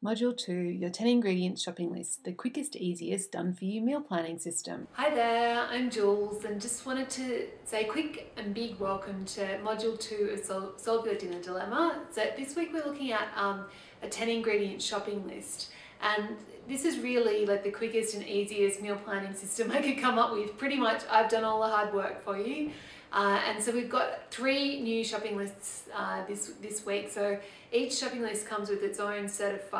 Module 2, your 10 ingredients shopping list, the quickest, easiest, done for you meal planning system. Hi there, I'm Jules and just wanted to say a quick and big welcome to Module 2 of Solve Your Dinner Dilemma. So this week we're looking at a 10 ingredient shopping list, and this is really like the quickest and easiest meal planning system I could come up with. Pretty much I've done all the hard work for you. And so we've got 3 new shopping lists this week. So each shopping list comes with its own set of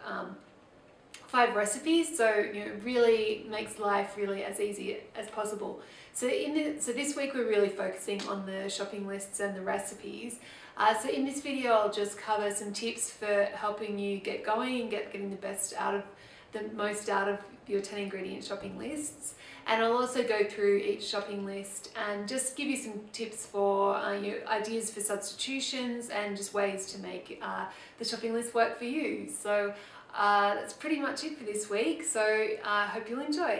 5 recipes, so really makes life really as easy as possible. So this week we're really focusing on the shopping lists and the recipes. So in this video I'll just cover some tips for helping you get going and getting the most out of your 10 ingredient shopping lists. And I'll also go through each shopping list and just give you some tips for ideas for substitutions and just ways to make the shopping list work for you. So that's pretty much it for this week. So I hope you'll enjoy.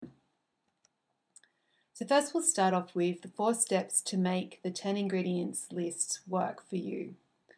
So first we'll start off with the 4 steps to make the 10 ingredients lists work for you.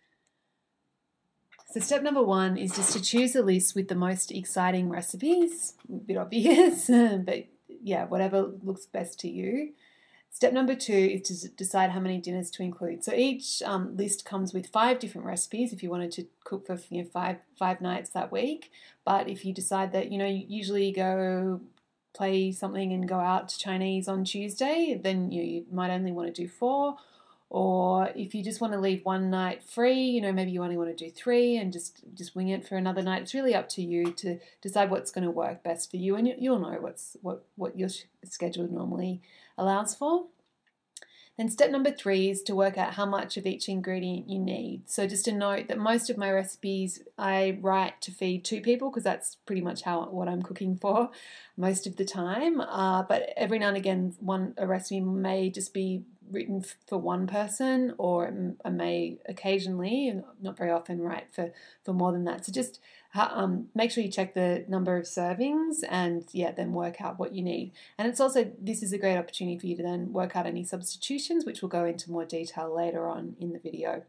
So step number 1 is just to choose a list with the most exciting recipes. A bit obvious, but yeah, whatever looks best to you. Step number 2 is to decide how many dinners to include. So each list comes with 5 different recipes if you wanted to cook for five nights that week. But if you decide that you usually go play something and go out to Chinese on Tuesday, then you might only want to do 4. Or if you just want to leave one night free, maybe you only want to do 3 and just wing it for another night. It's really up to you to decide what's going to work best for you, and you'll know what your schedule normally allows for. Then step number 3 is to work out how much of each ingredient you need. So just a note that most of my recipes I write to feed 2 people because that's pretty much what I'm cooking for most of the time. But every now and again, a recipe may just be written for 1 person, or I may occasionally, and not very often, write for more than that. So just make sure you check the number of servings and then work out what you need. And this is a great opportunity for you to then work out any substitutions, which we'll go into more detail later on in the video.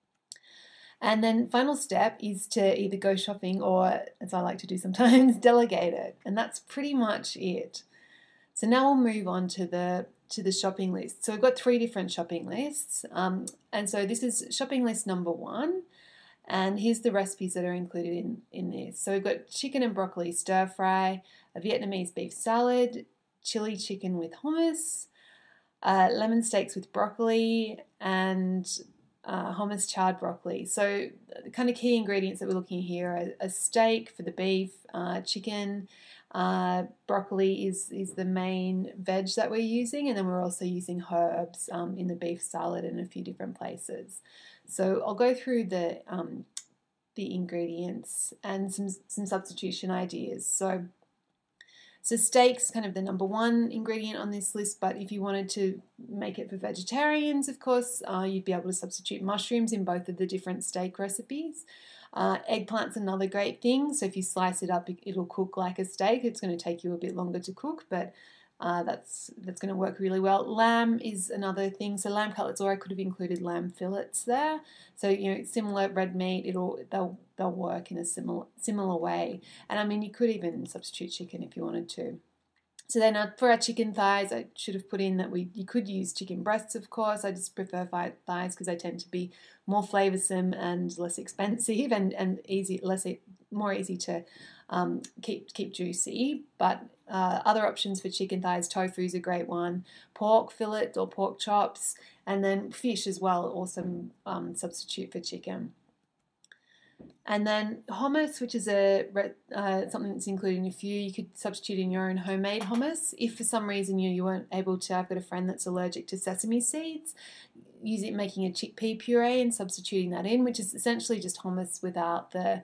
And then final step is to either go shopping or, as I like to do sometimes, delegate it. And that's pretty much it. So now we'll move on to the shopping list. So we've got 3 different shopping lists. And so this is shopping list number 1. And here's the recipes that are included in this. So we've got chicken and broccoli stir fry, a Vietnamese beef salad, chili chicken with hummus, lemon steaks with broccoli, and hummus charred broccoli. So the kind of key ingredients that we're looking at here are a steak for the beef, chicken, broccoli is the main veg that we're using, and then we're also using herbs in the beef salad in a few different places. So I'll go through the ingredients and some substitution ideas. So steak's kind of the number 1 ingredient on this list, but if you wanted to make it for vegetarians, of course, you'd be able to substitute mushrooms in both of the different steak recipes. Eggplant's another great thing. So if you slice it up, it'll cook like a steak. It's going to take you a bit longer to cook, but that's going to work really well. Lamb is another thing. So lamb cutlets, or I could have included lamb fillets there. So similar red meat. They'll work in a similar way. And I mean, you could even substitute chicken if you wanted to. So then for our chicken thighs, I should have put in that you could use chicken breasts, of course. I just prefer thighs because they tend to be more flavoursome and less expensive and more easy to keep juicy. But other options for chicken thighs, tofu is a great one, pork fillet or pork chops, and then fish as well, awesome substitute for chicken. And then hummus, which is something that's included in a few. You could substitute in your own homemade hummus. If for some reason you weren't able to, I've got a friend that's allergic to sesame seeds, making a chickpea puree and substituting that in, which is essentially just hummus without the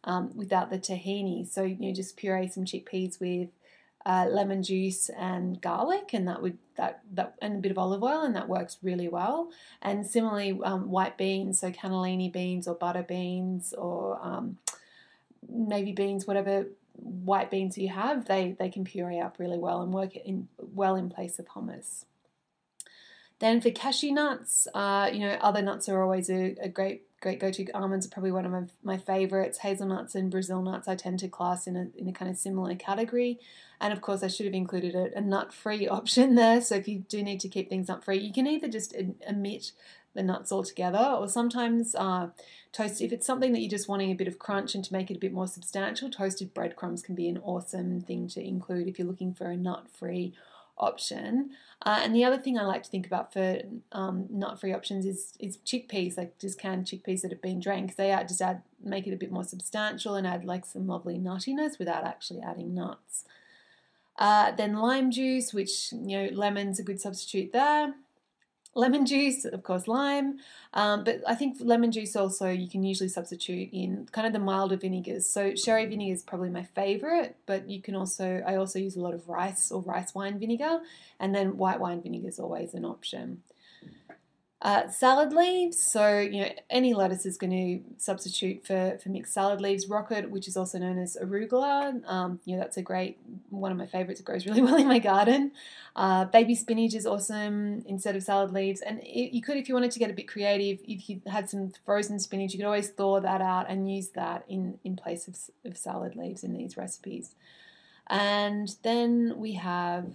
tahini. So just puree some chickpeas with lemon juice and garlic, and and a bit of olive oil, and that works really well. And similarly, white beans, so cannellini beans or butter beans or navy beans, whatever white beans you have, they can puree up really well and work well in place of hummus. Then for cashew nuts, other nuts are always a great great go-to. Almonds are probably one of my favorites. Hazelnuts and Brazil nuts I tend to class in a kind of similar category. And of course, I should have included a nut-free option there. So if you do need to keep things nut-free, you can either just omit the nuts altogether, or sometimes toast. If it's something that you're just wanting a bit of crunch and to make it a bit more substantial, toasted breadcrumbs can be an awesome thing to include if you're looking for a nut-free option. And the other thing I like to think about for nut-free options is chickpeas, like just canned chickpeas that have been drained, because they make it a bit more substantial and add like some lovely nuttiness without actually adding nuts. Then lime juice, which, lemon's a good substitute there. Lemon juice, of course, lime, but I think lemon juice also you can usually substitute in kind of the milder vinegars. So sherry vinegar is probably my favourite, but I also use a lot of rice or rice wine vinegar, and then white wine vinegar is always an option. Salad leaves, so any lettuce is going to substitute for mixed salad leaves. Rocket, which is also known as arugula, that's a great one of my favourites. It grows really well in my garden. Baby spinach is awesome instead of salad leaves, and you could, if you wanted to get a bit creative, if you had some frozen spinach, you could always thaw that out and use that in place of salad leaves in these recipes. And then we have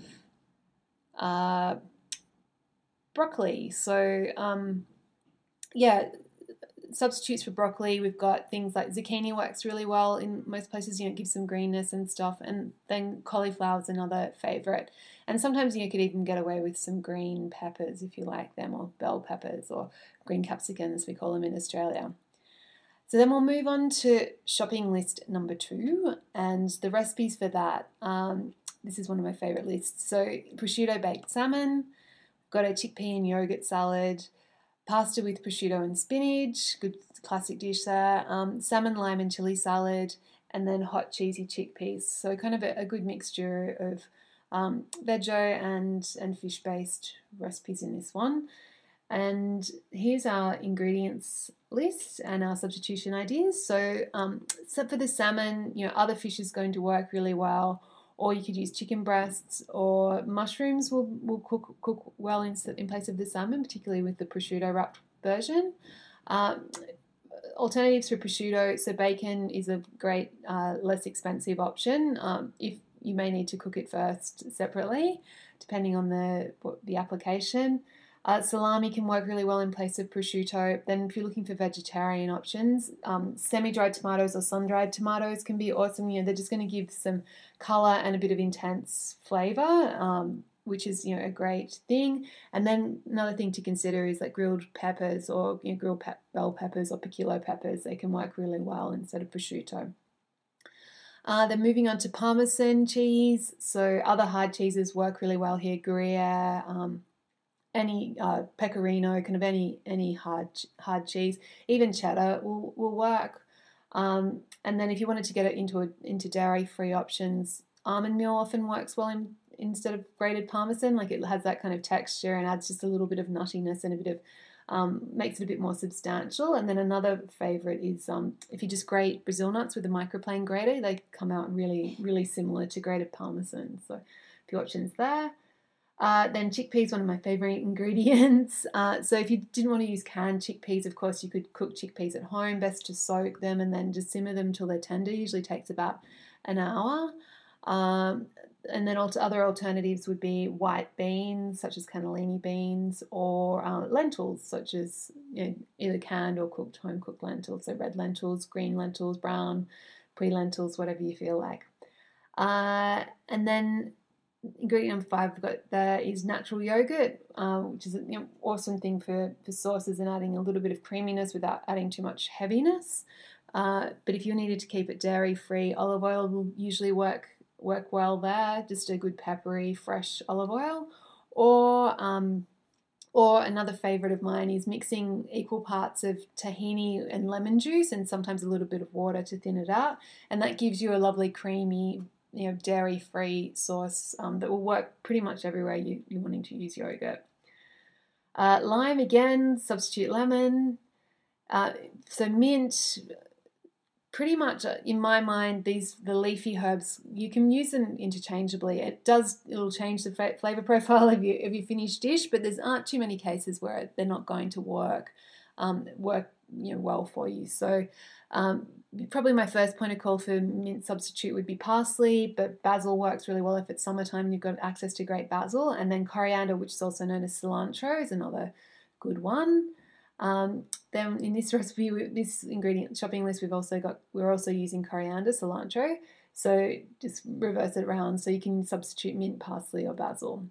broccoli. So substitutes for broccoli, we've got things like zucchini works really well in most places, it gives some greenness and stuff, and then cauliflower is another favourite. And sometimes you could even get away with some green peppers if you like them, or bell peppers, or green capsicum as we call them in Australia. So then we'll move on to shopping list number 2, and the recipes for that. This is one of my favourite lists. So prosciutto baked salmon, got a chickpea and yogurt salad, pasta with prosciutto and spinach, good classic dish there, salmon, lime and chili salad, and then hot cheesy chickpeas. So kind of a good mixture of veggie and fish-based recipes in this one. And here's our ingredients list and our substitution ideas. So for the salmon, other fish is going to work really well, or you could use chicken breasts, or mushrooms will cook well in place of the salmon, particularly with the prosciutto wrapped version. Alternatives for prosciutto, so bacon is a great, less expensive option. If you may need to cook it first separately, depending on the application. Salami can work really well in place of prosciutto. Then if you're looking for vegetarian options, semi-dried tomatoes or sun-dried tomatoes can be awesome. They're just going to give some colour and a bit of intense flavour, which is a great thing. And then another thing to consider is like grilled peppers, or grilled bell peppers or piccolo peppers. They can work really well instead of prosciutto. Then moving on to Parmesan cheese. So other hard cheeses work really well here. Gruyere, any pecorino, kind of any hard cheese, even cheddar will work. And then if you wanted to get it into dairy-free options, almond meal often works well instead of grated Parmesan. Like, it has that kind of texture and adds just a little bit of nuttiness and a bit of makes it a bit more substantial. And then another favourite is if you just grate Brazil nuts with a microplane grater, they come out really, really similar to grated Parmesan. So a few options there. Then chickpeas, one of my favourite ingredients. So if you didn't want to use canned chickpeas, of course, you could cook chickpeas at home. Best to soak them and then just simmer them until they're tender. Usually takes about an hour. And then other alternatives would be white beans, such as cannellini beans, or lentils, such as either canned or home-cooked lentils. So red lentils, green lentils, brown, pre-lentils, whatever you feel like. And then ingredient number 5 we've got there is natural yogurt, which is an awesome thing for sauces and adding a little bit of creaminess without adding too much heaviness. But if you needed to keep it dairy-free, olive oil will usually work well there, just a good peppery, fresh olive oil. Or another favourite of mine is mixing equal parts of tahini and lemon juice and sometimes a little bit of water to thin it out. And that gives you a lovely creamy, dairy-free sauce that will work pretty much everywhere you're wanting to use yogurt. Lime, again, substitute lemon. So mint, pretty much in my mind, the leafy herbs, you can use them interchangeably. It'll change the flavour profile of your finished dish, but there aren't too many cases where they're not going to work well for you. So probably my first point of call for mint substitute would be parsley, but basil works really well if it's summertime and you've got access to great basil. And then coriander, which is also known as cilantro, is another good one. Then in this recipe, this ingredient shopping list, we're also using coriander, cilantro. So just reverse it around so you can substitute mint, parsley, or basil.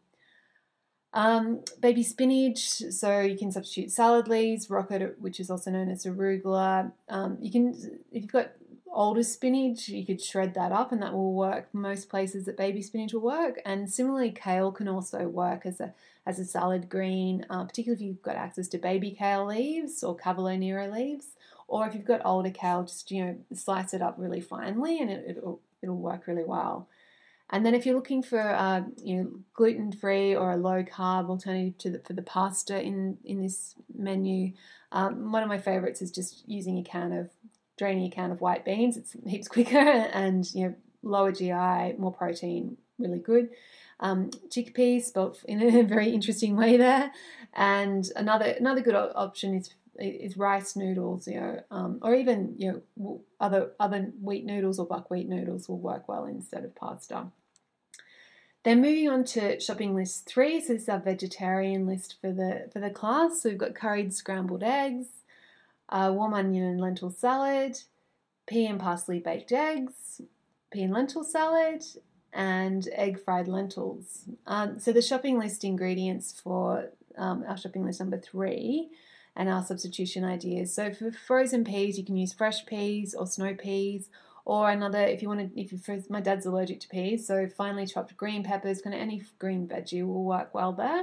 Baby spinach, so you can substitute salad leaves, rocket, which is also known as arugula. If you've got older spinach, you could shred that up and that will work. Most places that baby spinach will work. And similarly, kale can also work as a salad green, particularly if you've got access to baby kale leaves or Cavolo Nero leaves. Or if you've got older kale, just slice it up really finely and it'll work really well. And then if you're looking for gluten-free or a low-carb alternative for the pasta in this menu, one of my favourites is just draining a can of white beans. It's heaps quicker and lower GI, more protein, really good. Chickpeas, spelt in a very interesting way there. And another good option is rice noodles, or even other wheat noodles or buckwheat noodles will work well instead of pasta. Then moving on to shopping list 3, so this is our vegetarian list for the class. So we've got curried scrambled eggs, warm onion and lentil salad, pea and parsley baked eggs, pea and lentil salad, and egg fried lentils. So the shopping list ingredients for our shopping list number 3 and our substitution ideas. So for frozen peas, you can use fresh peas or snow peas, or my dad's allergic to peas, so finely chopped green peppers, kind of any green veggie will work well there.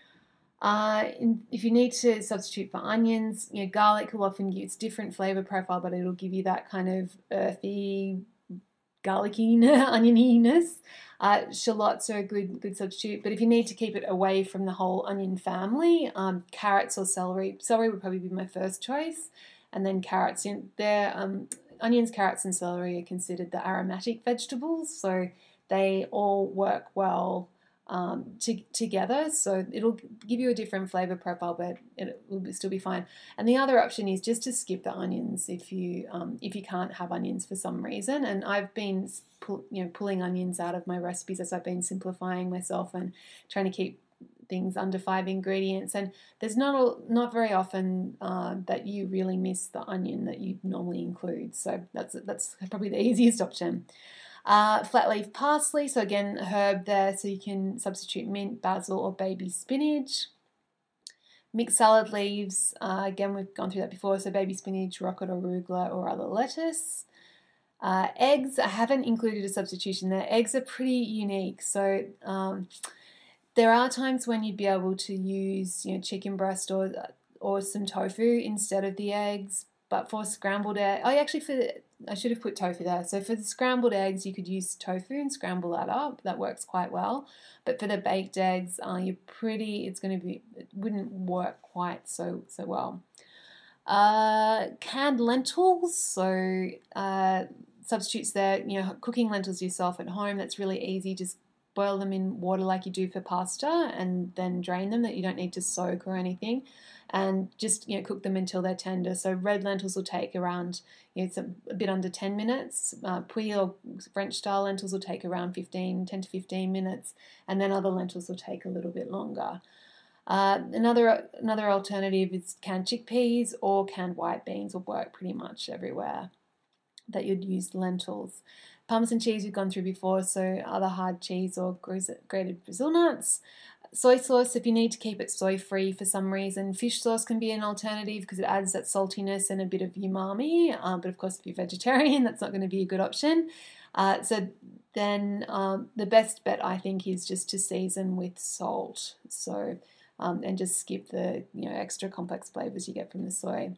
If you need to substitute for onions, garlic will often give its different flavor profile, but it'll give you that kind of earthy, garlicky, onioniness. Shallots are a good substitute, but if you need to keep it away from the whole onion family, carrots or celery would probably be my first choice, and then carrots. Onions, carrots, and celery are considered the aromatic vegetables, so they all work well together. So it'll give you a different flavor profile, but it will still be fine. And the other option is just to skip the onions if you can't have onions for some reason. And I've been pulling onions out of my recipes as I've been simplifying myself and trying to keep things under 5 ingredients, and there's not very often that you really miss the onion that you normally include, so that's probably the easiest option. Flat leaf parsley, so again, a herb there, so you can substitute mint, basil, or baby spinach. Mixed salad leaves, again, we've gone through that before, so baby spinach, rocket, arugula, or other lettuce. Eggs, I haven't included a substitution there. Eggs are pretty unique, so there are times when you'd be able to use chicken breast or some tofu instead of the eggs, but for scrambled egg, I should have put tofu there. So for the scrambled eggs, you could use tofu and scramble that up. That works quite well. But for the baked eggs, it wouldn't work quite so well. Canned lentils, so substitutes there. Cooking lentils yourself at home, that's really easy. Just boil them in water like you do for pasta and then drain them, that you don't need to soak or anything, and just cook them until they're tender. So red lentils will take around it's a bit under 10 minutes. Puy or French style lentils will take around 10 to 15 minutes, and then other lentils will take a little bit longer. Another alternative is canned chickpeas or canned white beans will work pretty much everywhere that you'd use lentils. Parmesan cheese we've gone through before, so other hard cheese or grated Brazil nuts. Soy sauce, if you need to keep it soy-free for some reason. Fish sauce can be an alternative because it adds that saltiness and a bit of umami, but of course if you're vegetarian, that's not going to be a good option. So then the best bet, I think, is just to season with salt. So and just skip the extra complex flavors you get from the soy.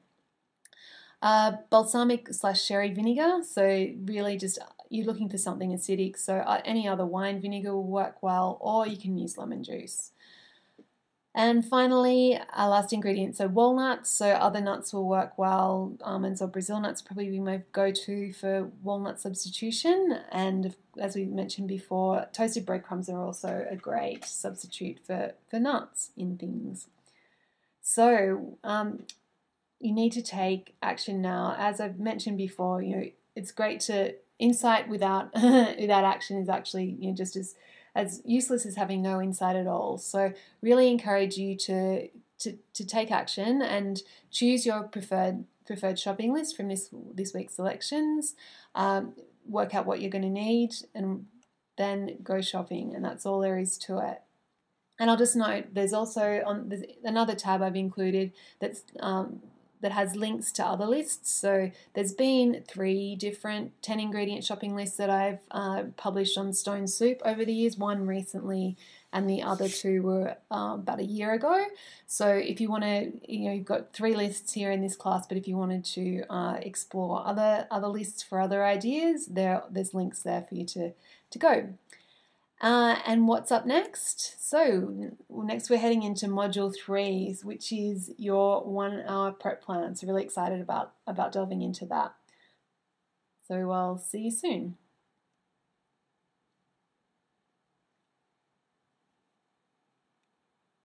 Balsamic/sherry vinegar, so really just you're looking for something acidic, so any other wine vinegar will work well, or you can use lemon juice. And finally, our last ingredient, so walnuts, so other nuts will work well. Almonds or Brazil nuts probably be my go-to for walnut substitution, and as we mentioned before, toasted breadcrumbs are also a great substitute for nuts in things. So you need to take action now. As I've mentioned before, it's great to insight without without action is actually just as useless as having no insight at all. So really encourage you to take action and choose your preferred shopping list from this week's selections. Work out what you're going to need and then go shopping, and that's all there is to it. And I'll just note there's also there's another tab I've included that has links to other lists. So there's been 3 different 10 ingredient shopping lists that I've published on Stone Soup over the years, one recently and the other 2 were about a year ago. So if you want to, you've got 3 lists here in this class, but if you wanted to explore other lists for other ideas, there's links there for you to go. And what's up next? So next we're heading into Module 3, which is your 1-hour prep plan. So really excited about delving into that. So I'll see you soon.